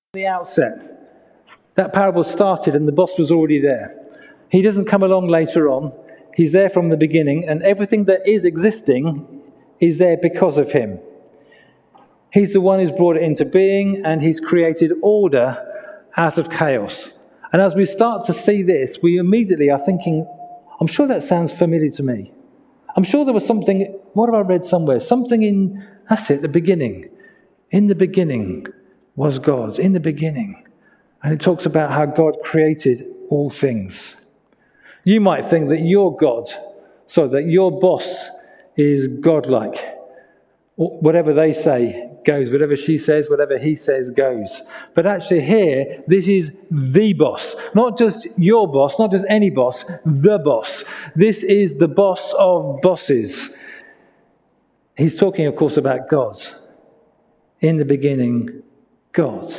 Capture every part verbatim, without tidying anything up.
the outset. That parable started and the boss was already there. He doesn't come along later on. He's there from the beginning, and everything that is existing is there because of him. He's the one who's brought it into being, and he's created order out of chaos. And as we start to see this, we immediately are thinking, I'm sure that sounds familiar to me. I'm sure there was something, what have I read somewhere? Something in, that's it, the beginning. In the beginning was God. In the beginning. And it talks about how God created all things. You might think that your God, so that your boss is godlike. Whatever they say goes. Whatever she says, whatever he says goes. But actually here, this is the boss. Not just your boss, not just any boss, the boss. This is the boss of bosses. He's talking, of course, about God. In the beginning, God,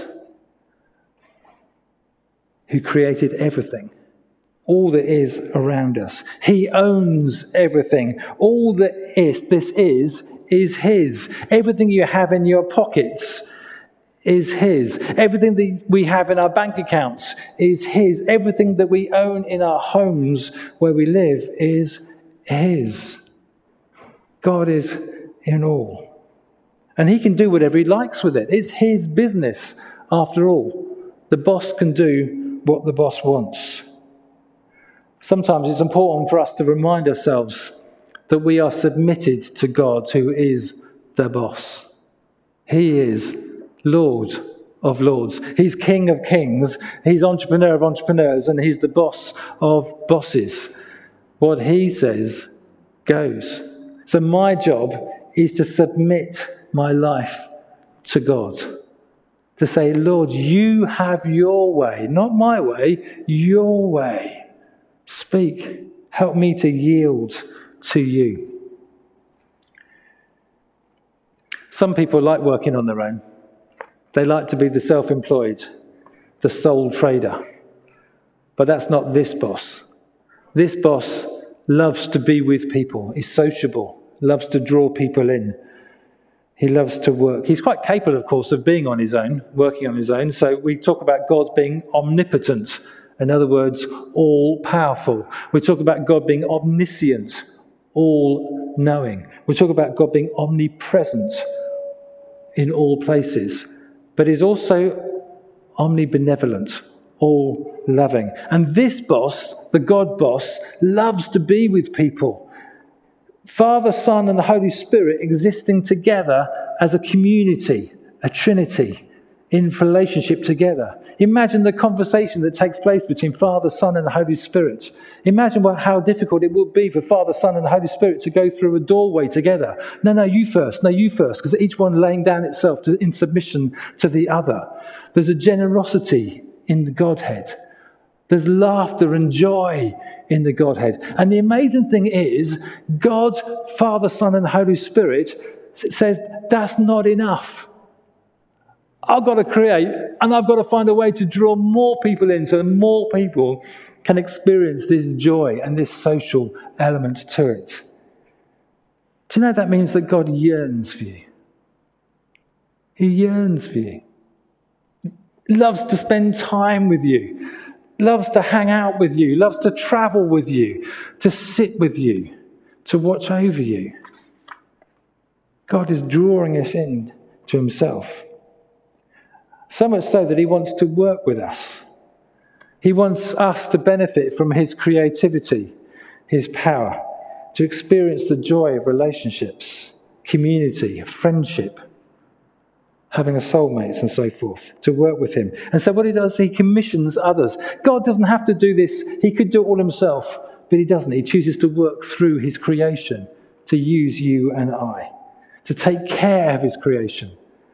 who created everything. All that is around us. He owns everything. All that is, this is, is his. Everything you have in your pockets is his. Everything that we have in our bank accounts is his. Everything that we own in our homes where we live is his. God is in all. And he can do whatever he likes with it. It's his business, after all. The boss can do what the boss wants. Sometimes it's important for us to remind ourselves that we are submitted to God, who is the boss. He is Lord of lords. He's King of kings. He's entrepreneur of entrepreneurs, and he's the boss of bosses. What he says goes. So my job is to submit my life to God. To say, Lord, you have your way, not my way, your way. Speak. Help me to yield to you. Some people like working on their own. They like to be the self-employed, the sole trader. But that's not this boss. This boss loves to be with people. He's sociable, loves to draw people in. He loves to work. He's quite capable, of course, of being on his own, working on his own. So we talk about God being omnipotent. In other words, all-powerful. We talk about God being omniscient, all-knowing. We talk about God being omnipresent in all places. But he's also omnibenevolent, all-loving. And this boss, the God boss, loves to be with people. Father, Son, and the Holy Spirit existing together as a community, a trinity, in relationship together. Imagine the conversation that takes place between Father, Son, and the Holy Spirit. Imagine what, how difficult it would be for Father, Son, and the Holy Spirit to go through a doorway together. No, no, you first. No, you first. Because each one laying down itself to, in submission to the other. There's a generosity in the Godhead. There's laughter and joy in the Godhead. And the amazing thing is, God, Father, Son, and the Holy Spirit says, that's not enough. I've got to create, and I've got to find a way to draw more people in so that more people can experience this joy and this social element to it. Do you know that means that God yearns for you? He yearns for you. Loves to spend time with you. Loves to hang out with you. Loves to travel with you. To sit with you. To watch over you. God is drawing us in to himself. So much so that he wants to work with us. He wants us to benefit from his creativity, his power, to experience the joy of relationships, community, friendship, having a soulmate and so forth, to work with him. And so what he does, he commissions others. God doesn't have to do this. He could do it all himself, but he doesn't. He chooses to work through his creation, to use you and I, to take care of his creation,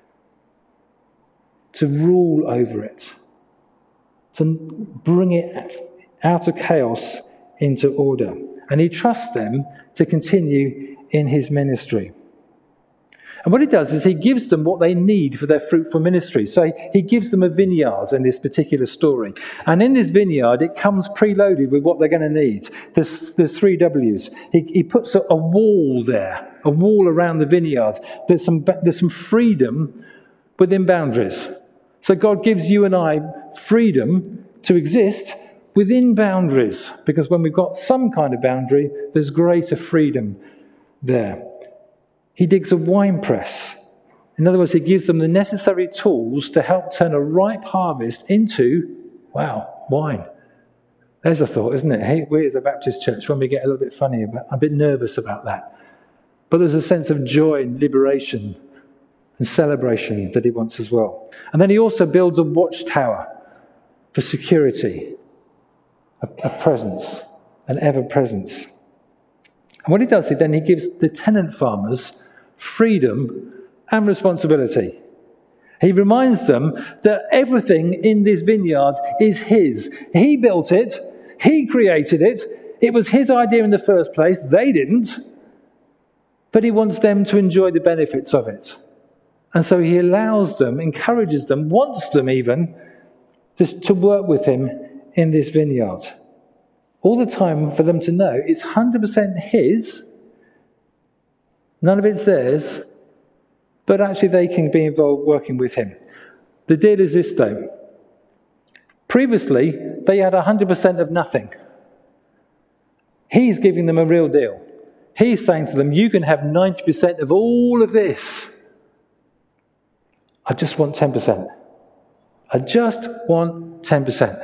to rule over it, to bring it out of chaos into order. And he trusts them to continue in his ministry. And what he does is he gives them what they need for their fruitful ministry. So he gives them a vineyard in this particular story. And in this vineyard, it comes preloaded with what they're going to need. There's, there's three W's. He, he puts a, a wall there, a wall around the vineyard. There's some, there's some freedom within boundaries. So God gives you and I freedom to exist within boundaries, because when we've got some kind of boundary, there's greater freedom there. He digs a wine press. In other words, he gives them the necessary tools to help turn a ripe harvest into, wow, wine. There's a thought, isn't it? Hey, we as a Baptist church, when we get a little bit funny, about, a bit nervous about that. But there's a sense of joy and liberation and celebration that he wants as well. And then he also builds a watchtower for security, a, a presence, an ever-presence. And what he does is then he gives the tenant farmers freedom and responsibility. He reminds them that everything in this vineyard is his. He built it. He created it. It was his idea in the first place. They didn't. But he wants them to enjoy the benefits of it. And so he allows them, encourages them, wants them even, just to work with him in this vineyard. All the time for them to know it's one hundred percent his. None of it's theirs. But actually they can be involved working with him. The deal is this though. Previously, they had one hundred percent of nothing. He's giving them a real deal. He's saying to them, you can have ninety percent of all of this. I just want ten percent. I just want ten percent.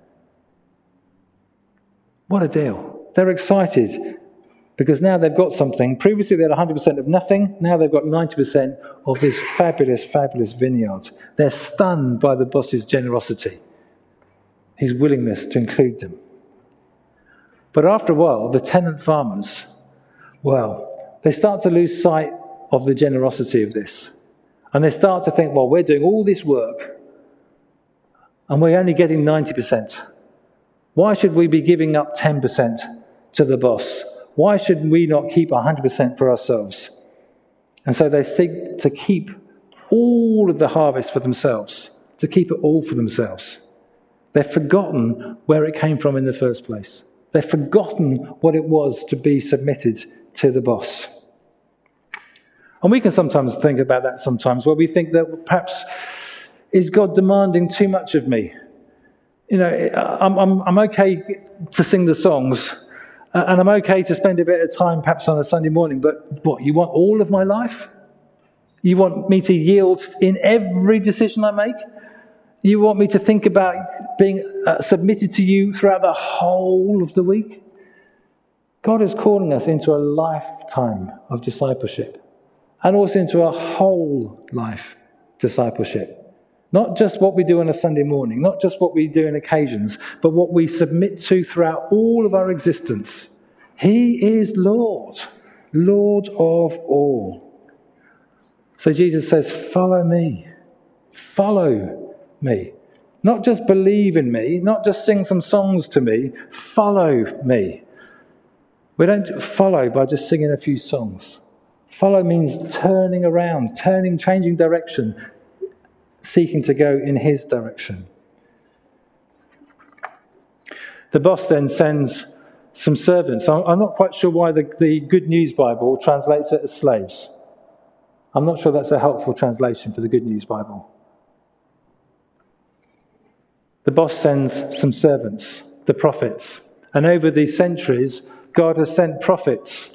What a deal. They're excited because now they've got something. Previously they had one hundred percent of nothing. Now they've got ninety percent of this fabulous, fabulous vineyard. They're stunned by the boss's generosity, his willingness to include them. But after a while, the tenant farmers, well, they start to lose sight of the generosity of this. And they start to think, well, we're doing all this work and we're only getting ninety percent. Why should we be giving up ten percent to the boss? Why should we not keep one hundred percent for ourselves? And so they seek to keep all of the harvest for themselves, to keep it all for themselves. They've forgotten where it came from in the first place. They've forgotten what it was to be submitted to the boss. And we can sometimes think about that sometimes, where we think that perhaps, is God demanding too much of me? You know, I'm, I'm, I'm okay to sing the songs, and I'm okay to spend a bit of time perhaps on a Sunday morning, but what, you want all of my life? You want me to yield in every decision I make? You want me to think about being uh, submitted to you throughout the whole of the week? God is calling us into a lifetime of discipleship. And also into a whole life discipleship. Not just what we do on a Sunday morning, not just what we do on occasions, but what we submit to throughout all of our existence. He is Lord, Lord of all. So Jesus says, follow me, follow me. Not just believe in me, not just sing some songs to me, follow me. We don't follow by just singing a few songs. Follow means turning around, turning, changing direction, seeking to go in his direction. The boss then sends some servants. I'm not quite sure why the, the Good News Bible translates it as slaves. I'm not sure that's a helpful translation for the Good News Bible. The boss sends some servants, the prophets. And over the centuries, God has sent prophets.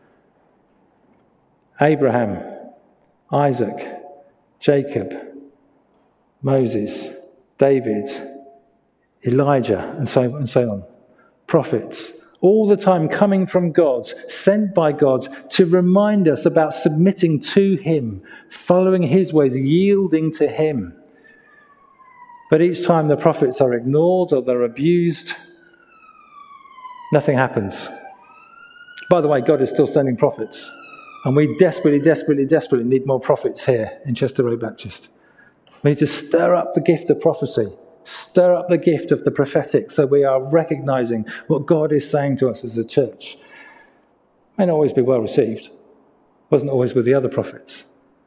Abraham, Isaac, Jacob, Moses, David, Elijah, and so, and so on. Prophets, all the time coming from God, sent by God to remind us about submitting to him, following his ways, yielding to him. But each time the prophets are ignored or they're abused, nothing happens. By the way, God is still sending prophets. And we desperately, desperately, desperately need more prophets here in Chester Road Baptist. We need to stir up the gift of prophecy, stir up the gift of the prophetic, so we are recognizing what God is saying to us as a church. It may not always be well received. It wasn't always with the other prophets.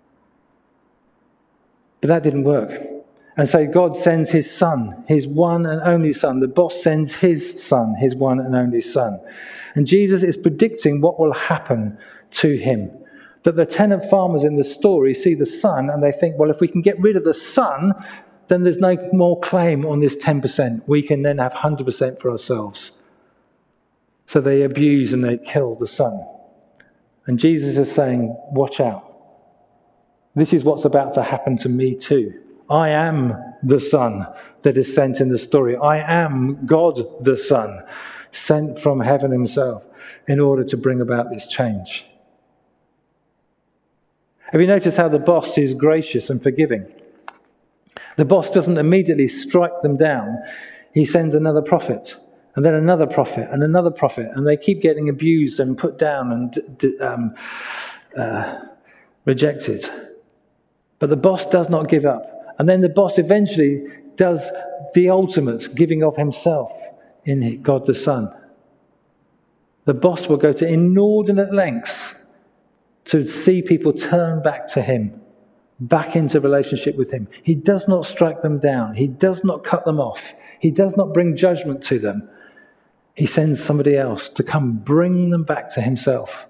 But that didn't work. And so God sends his son, his one and only son. The boss sends his son, his one and only son. And Jesus is predicting what will happen to him. That the tenant farmers in the story see the son and they think, well, if we can get rid of the son, then there's no more claim on this ten percent. We can then have one hundred percent for ourselves. So they abuse and they kill the Son. And Jesus is saying, watch out. This is what's about to happen to me too. I am the Son that is sent in the story. I am God the Son, sent from heaven himself in order to bring about this change. Have you noticed how the boss is gracious and forgiving? The boss doesn't immediately strike them down. He sends another prophet, and then another prophet, and another prophet, and they keep getting abused and put down and um, uh, rejected. But the boss does not give up. And then the boss eventually does the ultimate giving of himself in God the Son. The boss will go to inordinate lengths to see people turn back to him, back into relationship with him. He does not strike them down. He does not cut them off. He does not bring judgment to them. He sends somebody else to come bring them back to himself.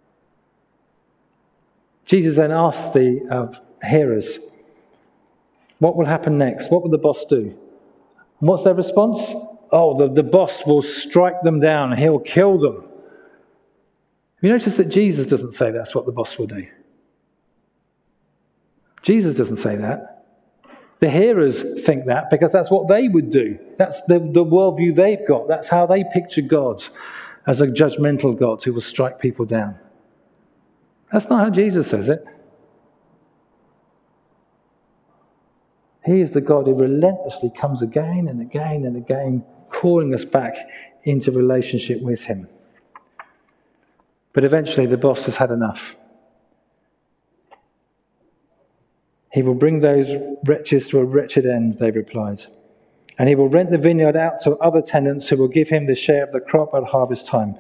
Jesus then asks the uh, hearers, what will happen next? What will the boss do? And what's their response? Oh, the, the boss will strike them down. He'll kill them. Have you noticed that Jesus doesn't say that's what the boss will do? Jesus doesn't say that. The hearers think that because that's what they would do. That's the, the worldview they've got. That's how they picture God, as a judgmental God who will strike people down. That's not how Jesus says it. He is the God who relentlessly comes again and again and again, calling us back into relationship with him. But eventually the boss has had enough. He will bring those wretches to a wretched end, they replied. And he will rent the vineyard out to other tenants who will give him the share of the crop at harvest time.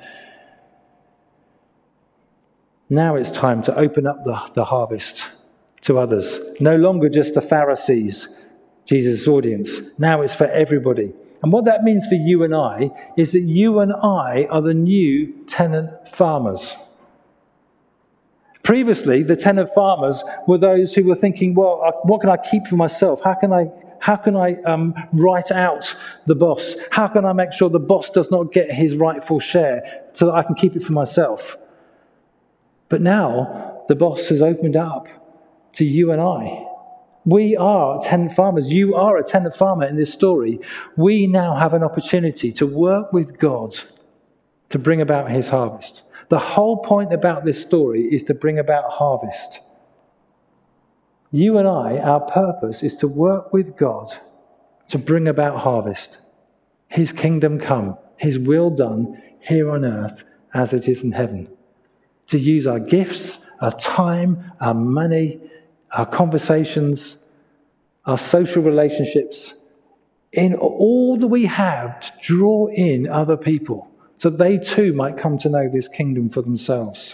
Now it's time to open up the, the harvest to others. No longer just the Pharisees, Jesus' audience. Now it's for everybody. And what that means for you and I is that you and I are the new tenant farmers. Previously, the tenant farmers were those who were thinking, well, what can I keep for myself? How can I how can I um, write out the boss? How can I make sure the boss does not get his rightful share so that I can keep it for myself? But now the boss has opened up to you and I. We are tenant farmers. You are a tenant farmer in this story. We now have an opportunity to work with God to bring about his harvest. The whole point about this story is to bring about harvest. You and I, our purpose is to work with God to bring about harvest. His kingdom come, his will done here on earth as it is in heaven. To use our gifts, our time, our money, our conversations, our social relationships, in all that we have to draw in other people so they too might come to know this kingdom for themselves.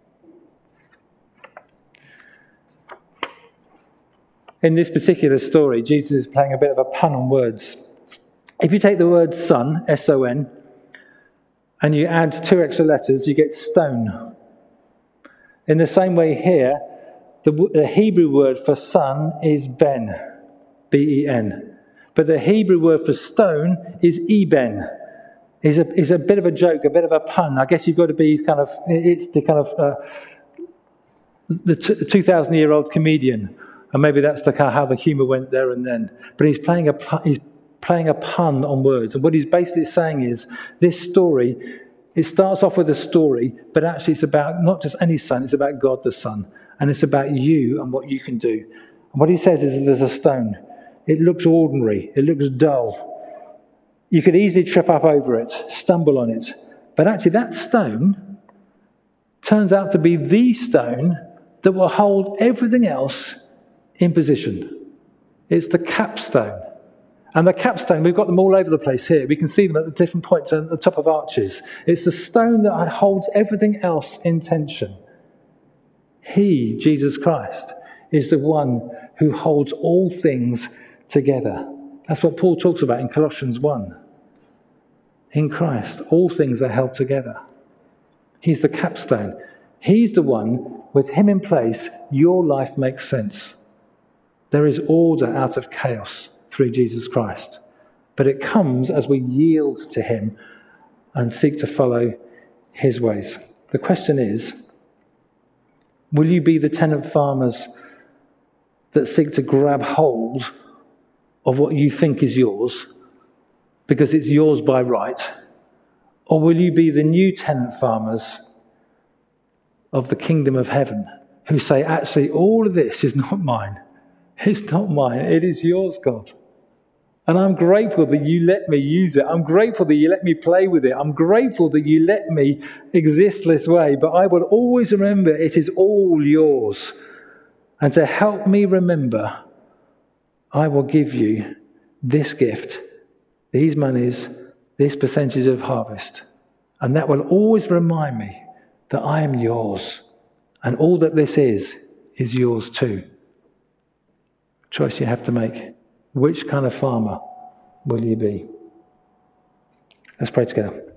In this particular story, Jesus is playing a bit of a pun on words. If you take the word son, S O N, and you add two extra letters, you get stone. In the same way here, the, the Hebrew word for son is ben, B E N. But the Hebrew word for stone is eben. It's a, it's a bit of a joke, a bit of a pun. I guess you've got to be kind of, it's the kind of, uh, the two thousand year old comedian. And maybe that's the, how the humour went there and then. But he's playing a he's playing a pun on words. And what he's basically saying is, this story, it starts off with a story, but actually it's about not just any son, it's about God the Son. And it's about you and what you can do. And what he says is there's a stone. It looks ordinary. It looks dull. You could easily trip up over it, stumble on it. But actually that stone turns out to be the stone that will hold everything else in position. It's the capstone. And the capstone, we've got them all over the place here. We can see them at the different points at the top of arches. It's the stone that holds everything else in tension. He, Jesus Christ, is the one who holds all things together. That's what Paul talks about in Colossians one. In Christ, all things are held together. He's the capstone. He's the one, with him in place, your life makes sense. There is order out of chaos. through Jesus Christ. But it comes as we yield to him and seek to follow his ways. The question is, will you be the tenant farmers that seek to grab hold of what you think is yours because it's yours by right? Or will you be the new tenant farmers of the kingdom of heaven who say, actually, all of this is not mine. It's not mine. It is yours, God. And I'm grateful that you let me use it. I'm grateful that you let me play with it. I'm grateful that you let me exist this way. But I will always remember it is all yours. And to help me remember, I will give you this gift, these monies, this percentage of harvest. And that will always remind me that I am yours. And all that this is, is yours too. Choice you have to make. Which kind of farmer will you be? Let's pray together.